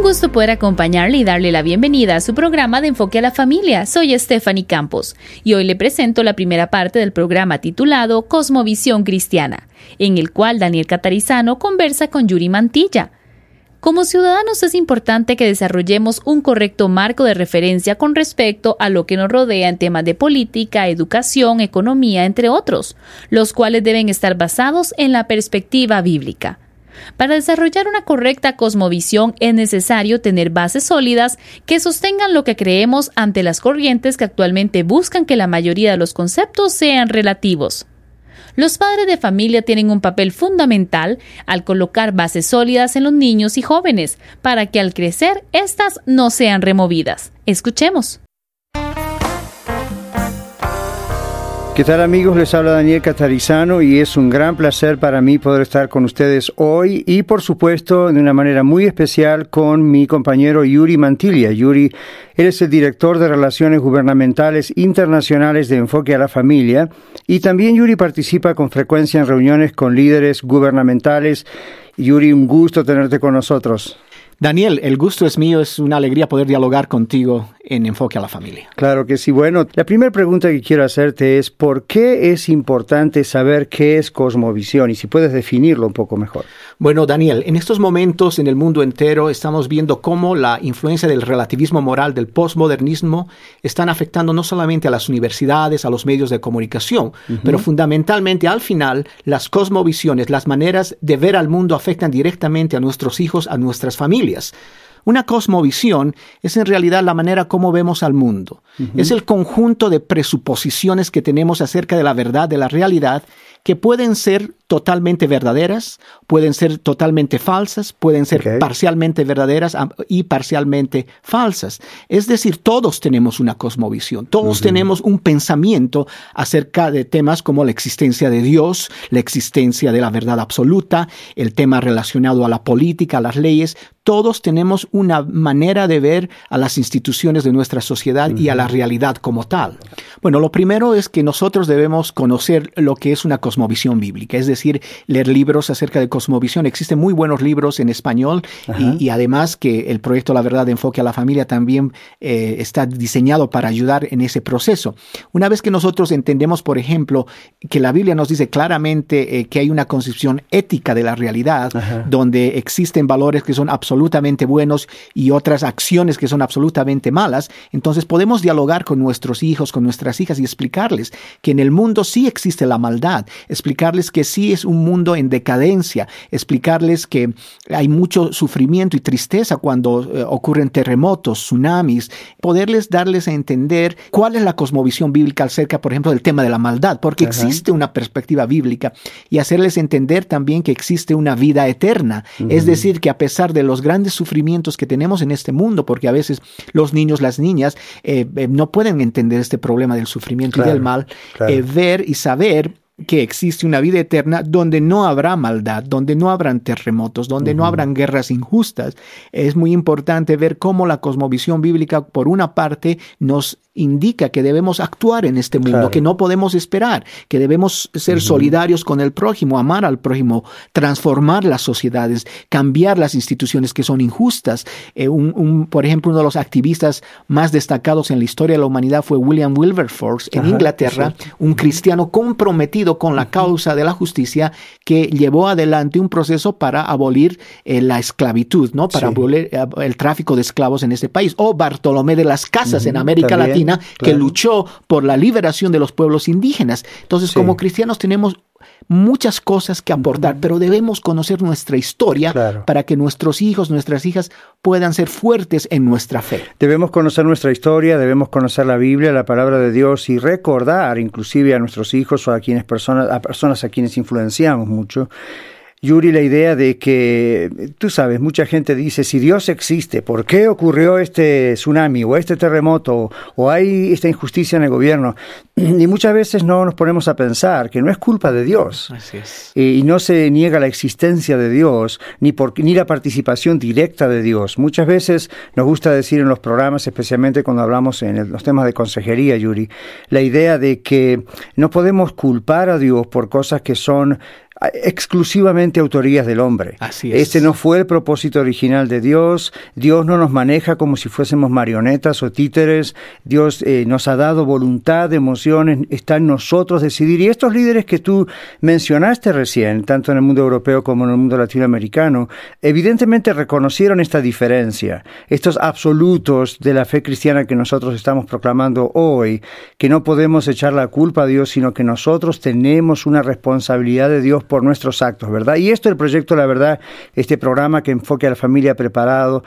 gusto poder acompañarle y darle la bienvenida a su programa de Enfoque a la Familia. Soy Stephanie Campos y hoy le presento la primera parte del programa titulado Cosmovisión Cristiana, en el cual Daniel Catarizano conversa con Yuri Mantilla. Como ciudadanos es importante que desarrollemos un correcto marco de referencia con respecto a lo que nos rodea en temas de política, educación, economía, entre otros, los cuales deben estar basados en la perspectiva bíblica. Para desarrollar una correcta cosmovisión es necesario tener bases sólidas que sostengan lo que creemos ante las corrientes que actualmente buscan que la mayoría de los conceptos sean relativos. Los padres de familia tienen un papel fundamental al colocar bases sólidas en los niños y jóvenes para que al crecer éstas no sean removidas. Escuchemos. ¿Qué tal, amigos? Les habla Daniel Catarizano y es un gran placer para mí poder estar con ustedes hoy y, por supuesto, de una manera muy especial con mi compañero Yuri Mantilla. Yuri, él es el director de Relaciones Gubernamentales Internacionales de Enfoque a la Familia y también Yuri participa con frecuencia en reuniones con líderes gubernamentales. Yuri, un gusto tenerte con nosotros. Daniel, el gusto es mío, es una alegría poder dialogar contigo en Enfoque a la Familia. Claro que sí. Bueno, la primera pregunta que quiero hacerte es ¿por qué es importante saber qué es cosmovisión? Y si puedes definirlo un poco mejor. Bueno, Daniel, en estos momentos en el mundo entero estamos viendo cómo la influencia del relativismo moral, del posmodernismo, están afectando no solamente a las universidades, a los medios de comunicación, pero fundamentalmente al final las cosmovisiones, las maneras de ver al mundo afectan directamente a nuestros hijos, a nuestras familias. Una cosmovisión es en realidad la manera como vemos al mundo. Es el conjunto de presuposiciones que tenemos acerca de la verdad, de la realidad, que pueden ser totalmente verdaderas, pueden ser totalmente falsas, pueden ser parcialmente verdaderas y parcialmente falsas. Es decir, todos tenemos una cosmovisión, todos tenemos un pensamiento acerca de temas como la existencia de Dios, la existencia de la verdad absoluta, el tema relacionado a la política, a las leyes. Todos tenemos una manera de ver a las instituciones de nuestra sociedad y a la realidad como tal. Bueno, lo primero es que nosotros debemos conocer lo que es una cosmovisión bíblica, es decir, leer libros acerca de cosmovisión. Existen muy buenos libros en español y además que el proyecto La Verdad de Enfoque a la Familia también está diseñado para ayudar en ese proceso. Una vez que nosotros entendemos, por ejemplo, que la Biblia nos dice claramente que hay una concepción ética de la realidad, donde existen valores que son absolutamente buenos y otras acciones que son absolutamente malas, entonces podemos dialogar con nuestros hijos, con nuestras hijas y explicarles que en el mundo sí existe la maldad, explicarles que sí es un mundo en decadencia, explicarles que hay mucho sufrimiento y tristeza cuando ocurren terremotos, tsunamis, darles a entender cuál es la cosmovisión bíblica acerca, por ejemplo, del tema de la maldad, porque existe una perspectiva bíblica y hacerles entender también que existe una vida eterna, es decir, que a pesar de los grandes sufrimientos que tenemos en este mundo, porque a veces los niños, las niñas no pueden entender este problema del sufrimiento y del mal, ver y saber que existe una vida eterna donde no habrá maldad, donde no habrán terremotos, donde no habrán guerras injustas. Es muy importante ver cómo la cosmovisión bíblica, por una parte, nos indica que debemos actuar en este mundo, que no podemos esperar, que debemos ser solidarios con el prójimo, amar al prójimo, transformar las sociedades, cambiar las instituciones que son injustas. Por ejemplo, uno de los activistas más destacados en la historia de la humanidad fue William Wilberforce en Inglaterra, un cristiano comprometido con la causa de la justicia que llevó adelante un proceso para abolir la esclavitud, ¿no? Para abolir el tráfico de esclavos en este país. O Bartolomé de las Casas en América Latina, que luchó por la liberación de los pueblos indígenas. Entonces, como cristianos tenemos muchas cosas que aportar, pero debemos conocer nuestra historia para que nuestros hijos, nuestras hijas puedan ser fuertes en nuestra fe. Debemos conocer nuestra historia, debemos conocer la Biblia, la palabra de Dios y recordar inclusive a nuestros hijos o a personas a quienes influenciamos mucho. Yuri, la idea de que, tú sabes, mucha gente dice, si Dios existe, ¿por qué ocurrió este tsunami o este terremoto o hay esta injusticia en el gobierno? Y muchas veces no nos ponemos a pensar que no es culpa de Dios. Así es. Y no se niega la existencia de Dios, ni la participación directa de Dios. Muchas veces nos gusta decir en los programas, especialmente cuando hablamos en los temas de consejería, Yuri, la idea de que no podemos culpar a Dios por cosas que son exclusivamente autorías del hombre. Así es. Este no fue el propósito original de Dios. Dios no nos maneja como si fuésemos marionetas o títeres. Dios nos ha dado voluntad, emociones, está en nosotros decidir. Y estos líderes que tú mencionaste recién, tanto en el mundo europeo como en el mundo latinoamericano, evidentemente reconocieron esta diferencia, estos absolutos de la fe cristiana que nosotros estamos proclamando hoy, que no podemos echar la culpa a Dios, sino que nosotros tenemos una responsabilidad de Dios por nuestros actos, ¿verdad? Y esto, el proyecto La Verdad, este programa que Enfoque a la Familia ha preparado,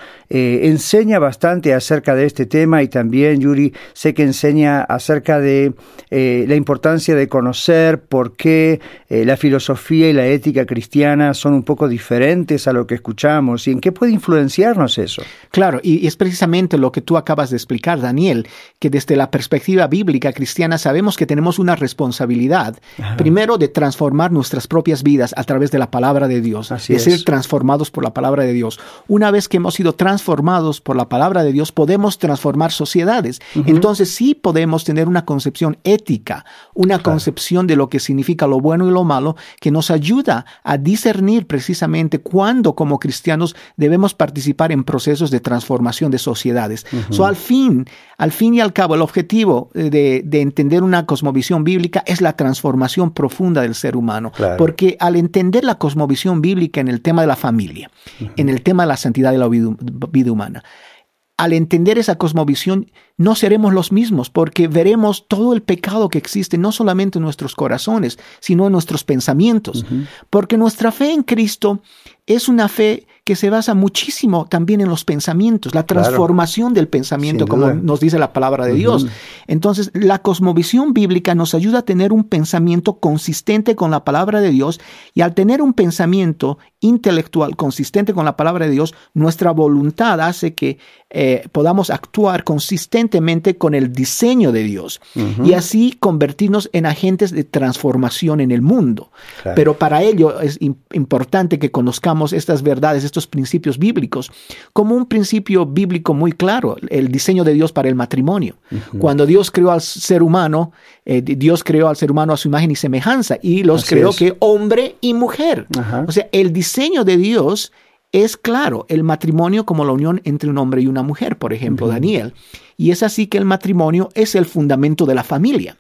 enseña bastante acerca de este tema, y también, Yuri, sé que enseña acerca de la importancia de conocer por qué la filosofía y la ética cristiana son un poco diferentes a lo que escuchamos, y en qué puede influenciarnos eso. Claro, y es precisamente lo que tú acabas de explicar, Daniel, que desde la perspectiva bíblica cristiana sabemos que tenemos una responsabilidad, primero de transformar nuestras propias vidas a través de la palabra de Dios, ser transformados por la palabra de Dios. Una vez que hemos sido transformados por la palabra de Dios, podemos transformar sociedades. Entonces sí podemos tener una concepción ética, una concepción de lo que significa lo bueno y lo malo, que nos ayuda a discernir precisamente cuándo como cristianos debemos participar en procesos de transformación de sociedades. Al fin y al cabo, el objetivo de entender una cosmovisión bíblica es la transformación profunda del ser humano. Porque al entender la cosmovisión bíblica en el tema de la familia, en el tema de la santidad de la vida humana, al entender esa cosmovisión, no seremos los mismos, porque veremos todo el pecado que existe, no solamente en nuestros corazones, sino en nuestros pensamientos. Porque nuestra fe en Cristo es una fe que se basa muchísimo también en los pensamientos, la transformación del pensamiento, como nos dice la palabra de Dios. Entonces, la cosmovisión bíblica nos ayuda a tener un pensamiento consistente con la palabra de Dios, y al tener un pensamiento intelectual consistente con la palabra de Dios, nuestra voluntad hace que podamos actuar consistentemente con el diseño de Dios y así convertirnos en agentes de transformación en el mundo. Pero para ello es importante que conozcamos estas verdades, estos principios bíblicos, como un principio bíblico muy claro, el diseño de Dios para el matrimonio. Cuando Dios creó al ser humano, Dios creó al ser humano a su imagen y semejanza, y los creó que hombre y mujer. O sea, el diseño de Dios es claro, el matrimonio como la unión entre un hombre y una mujer, por ejemplo, Daniel. Y es así que el matrimonio es el fundamento de la familia.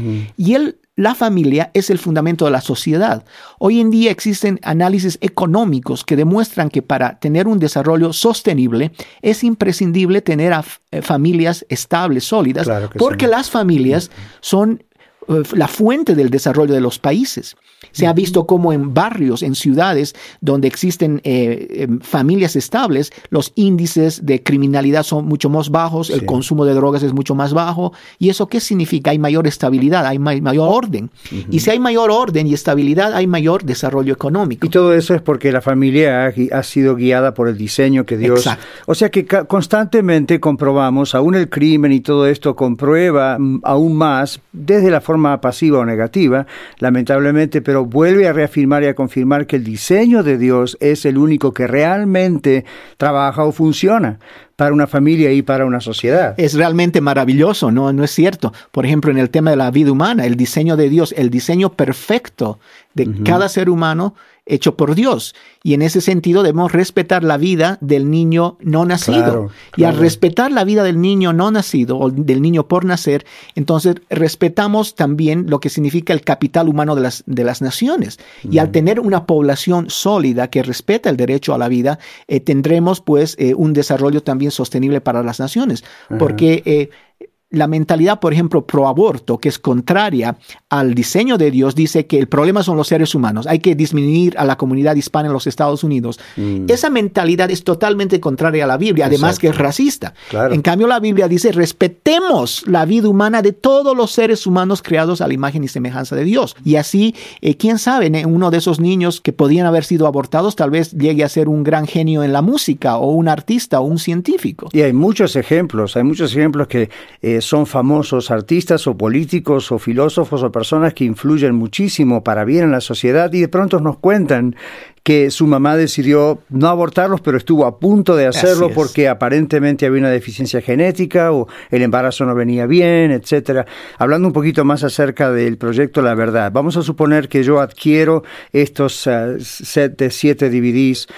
Y la familia es el fundamento de la sociedad. Hoy en día existen análisis económicos que demuestran que para tener un desarrollo sostenible es imprescindible tener familias estables, sólidas, porque las familias son la fuente del desarrollo de los países. Se ha visto como en barrios, en ciudades donde existen familias estables, los índices de criminalidad son mucho más bajos, el consumo de drogas es mucho más bajo. ¿Y eso qué significa? Hay mayor estabilidad, hay mayor orden. Y si hay mayor orden y estabilidad, hay mayor desarrollo económico. Y todo eso es porque la familia ha sido guiada por el diseño que Dios... Exacto. O sea que constantemente comprobamos, aún el crimen y todo esto comprueba aún más, desde la forma pasiva o negativa, lamentablemente, pero vuelve a reafirmar y a confirmar que el diseño de Dios es el único que realmente trabaja o funciona para una familia y para una sociedad. Es realmente maravilloso, ¿no? No es cierto. Por ejemplo, en el tema de la vida humana, el diseño de Dios, el diseño perfecto de cada ser humano hecho por Dios. Y en ese sentido debemos respetar la vida del niño no nacido. Y al respetar la vida del niño no nacido o del niño por nacer, entonces respetamos también lo que significa el capital humano de las naciones. Y al tener una población sólida que respeta el derecho a la vida, tendremos pues un desarrollo también sostenible para las naciones. Porque la mentalidad, por ejemplo, pro aborto, que es contraria al diseño de Dios, dice que el problema son los seres humanos. Hay que disminuir a la comunidad hispana en los Estados Unidos. Esa mentalidad es totalmente contraria a la Biblia, además que es racista. En cambio, la Biblia dice, respetemos la vida humana de todos los seres humanos creados a la imagen y semejanza de Dios. Y así, quién sabe, uno de esos niños que podían haber sido abortados tal vez llegue a ser un gran genio en la música, o un artista, o un científico. Y hay muchos ejemplos que son famosos artistas o políticos o filósofos o personas que influyen muchísimo para bien en la sociedad, y de pronto nos cuentan que su mamá decidió no abortarlos, pero estuvo a punto de hacerlo porque aparentemente había una deficiencia genética o el embarazo no venía bien, etcétera. Hablando un poquito más acerca del proyecto La Verdad, vamos a suponer que yo adquiero estos set de 7 DVDs.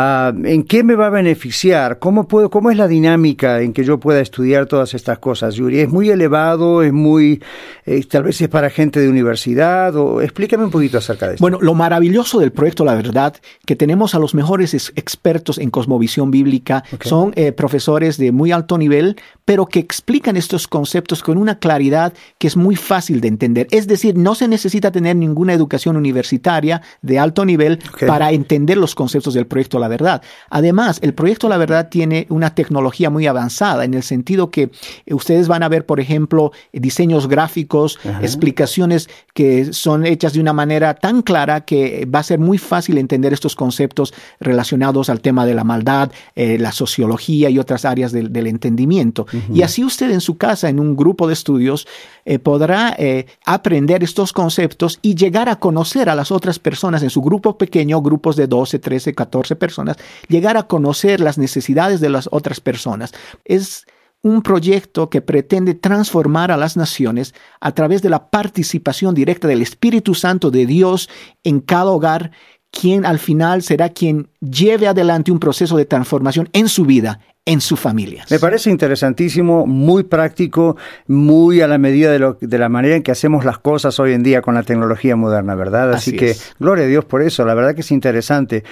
¿En qué me va a beneficiar? ¿Cómo es la dinámica en que yo pueda estudiar todas estas cosas, Yuri? ¿Es muy elevado? ¿Es muy, tal vez es para gente de universidad? Explícame un poquito acerca de esto. Bueno, lo maravilloso del proyecto La Verdad, que tenemos a los mejores expertos en cosmovisión bíblica, son profesores de muy alto nivel, pero que explican estos conceptos con una claridad que es muy fácil de entender. Es decir, no se necesita tener ninguna educación universitaria de alto nivel para entender los conceptos del proyecto La Verdad. Además, el proyecto La Verdad tiene una tecnología muy avanzada en el sentido que ustedes van a ver, por ejemplo, diseños gráficos, explicaciones que son hechas de una manera tan clara que va a ser muy fácil entender estos conceptos relacionados al tema de la maldad, la sociología y otras áreas del entendimiento. Y así usted en su casa, en un grupo de estudios, podrá aprender estos conceptos y llegar a conocer a las otras personas en su grupo pequeño, grupos de 12, 13, 14 personas, llegar a conocer las necesidades de las otras personas. Es un proyecto que pretende transformar a las naciones a través de la participación directa del Espíritu Santo de Dios en cada hogar, quien al final será quien lleve adelante un proceso de transformación en su vida, en su familia. Me parece interesantísimo, muy práctico, muy a la medida de la manera en que hacemos las cosas hoy en día con la tecnología moderna, ¿verdad? Así que gloria a Dios por eso, la verdad que es interesante.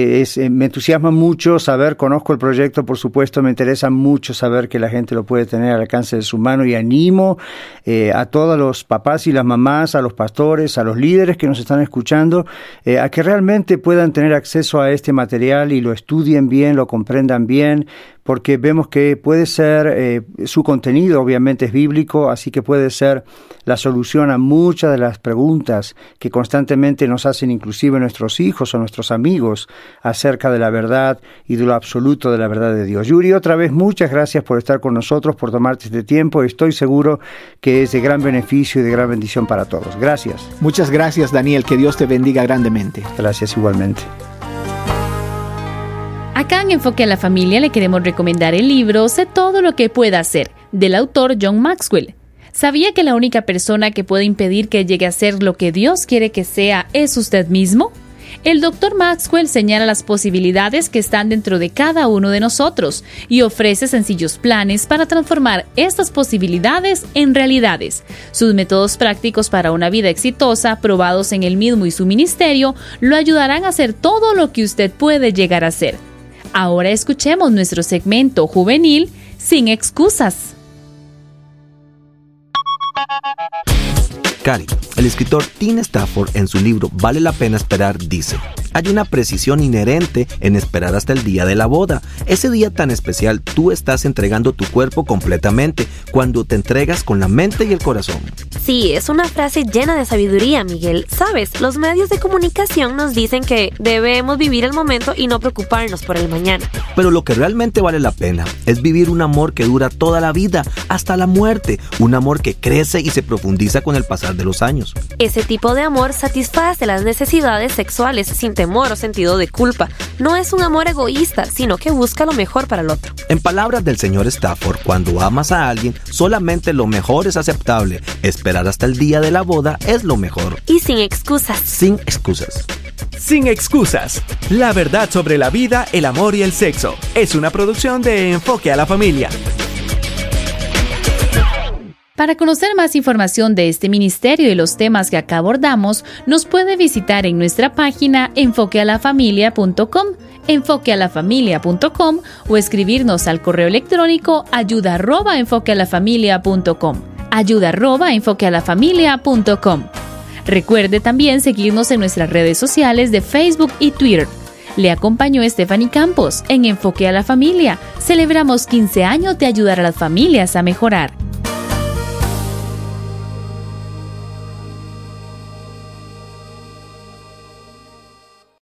Me entusiasma mucho saber, conozco el proyecto, por supuesto, me interesa mucho saber que la gente lo puede tener al alcance de su mano y animo a todos los papás y las mamás, a los pastores, a los líderes que nos están escuchando, a que realmente puedan tener acceso a este material y lo estudien bien, lo comprendan bien, porque vemos que puede ser, su contenido obviamente es bíblico, así que puede ser la solución a muchas de las preguntas que constantemente nos hacen inclusive nuestros hijos o nuestros amigos acerca de la verdad y de lo absoluto de la verdad de Dios. Yuri, otra vez muchas gracias por estar con nosotros, por tomarte este tiempo. Estoy seguro que es de gran beneficio y de gran bendición para todos. Gracias. Muchas gracias, Daniel. Que Dios te bendiga grandemente. Gracias igualmente. Acá en Enfoque a la Familia le queremos recomendar el libro Sé todo lo que pueda hacer, del autor John Maxwell. ¿Sabía que la única persona que puede impedir que llegue a ser lo que Dios quiere que sea es usted mismo? El Dr. Maxwell señala las posibilidades que están dentro de cada uno de nosotros y ofrece sencillos planes para transformar estas posibilidades en realidades. Sus métodos prácticos para una vida exitosa, probados en él mismo y su ministerio, lo ayudarán a hacer todo lo que usted puede llegar a ser. Ahora escuchemos nuestro segmento juvenil Sin Excusas. Cari, el escritor Tim Stafford en su libro Vale la pena esperar dice: hay una precisión inherente en esperar hasta el día de la boda. Ese día tan especial, tú estás entregando tu cuerpo completamente cuando te entregas con la mente y el corazón. Sí, es una frase llena de sabiduría, Miguel. Sabes, los medios de comunicación nos dicen que debemos vivir el momento y no preocuparnos por el mañana. Pero lo que realmente vale la pena es vivir un amor que dura toda la vida, hasta la muerte. Un amor que crece y se profundiza con el pasar de los años. Ese tipo de amor satisface las necesidades sexuales sin temor o sentido de culpa. No es un amor egoísta, sino que busca lo mejor para el otro. En palabras del señor Stafford, cuando amas a alguien, solamente lo mejor es aceptable. Esperar hasta el día de la boda es lo mejor. Y sin excusas. Sin excusas. Sin excusas. La verdad sobre la vida, el amor y el sexo. Es una producción de Enfoque a la Familia. Para conocer más información de este ministerio y los temas que acá abordamos, nos puede visitar en nuestra página enfoquealafamilia.com, enfoquealafamilia.com o escribirnos al correo electrónico ayuda@enfoquealafamilia.com, ayuda@enfoquealafamilia.com. Recuerde también seguirnos en nuestras redes sociales de Facebook y Twitter. Le acompañó Stephanie Campos en Enfoque a la Familia. Celebramos 15 años de ayudar a las familias a mejorar.